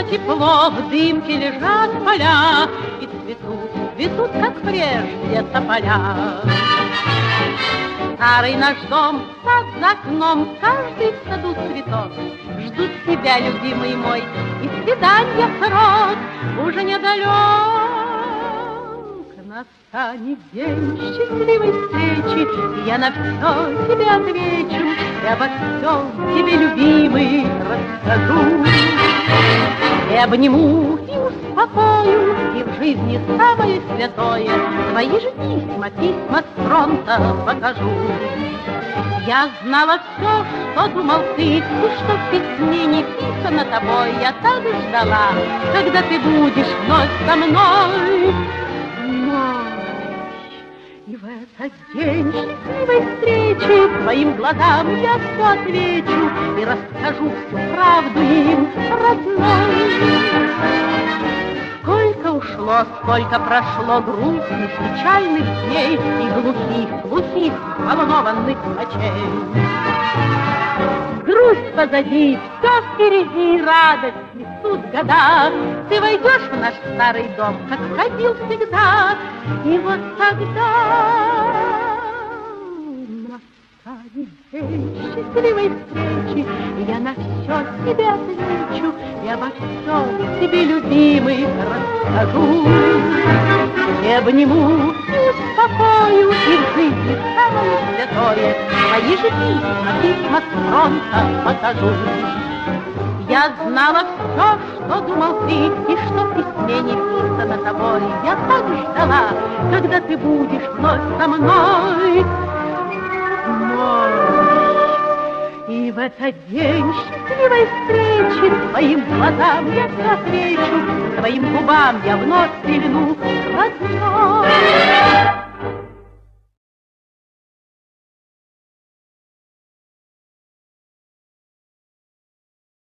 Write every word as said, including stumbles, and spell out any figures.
тепло, в дымке лежат поля, и цветут, цветут, как прежде, тополя. Старый наш дом, сад за окном, каждый в саду цветок. Ждут тебя, любимый мой, и свиданья срок уже недалек. Настанет день счастливой встречи, и я на все тебе отвечу, и обо всем тебе, любимый, расскажу. И обниму, и успокою, и в жизни самое святое твои же письма, письма с фронта покажу. Я знала все, что думал ты, и что в письме не писано тобой. Я так ждала, когда ты будешь вновь со мной. И в этот день счастливой встречи твоим глазам я все отвечу и расскажу всю правду им, родной. Сколько ушло, сколько прошло грустных, печальных дней и глухих, глухих, волнованных ночей. Грусть позади, все впереди, радость несут года. Ты войдешь в наш старый дом, как входил всегда, и вот тогда настанет день счастливой встречи, и я на все тебе отвечу, и обо всем тебе, любимый, расскажу. И обниму, и успокою, и в жизни самое святое твои же письма, письма с фронта покажу. Я знала все, что думал ты, и что в письме не писано тобой. Я так ждала, когда ты будешь вновь со мной. И в этот день счастливой встречи твоим глазам я все отвечу, твоим губам я вновь прильну, родной.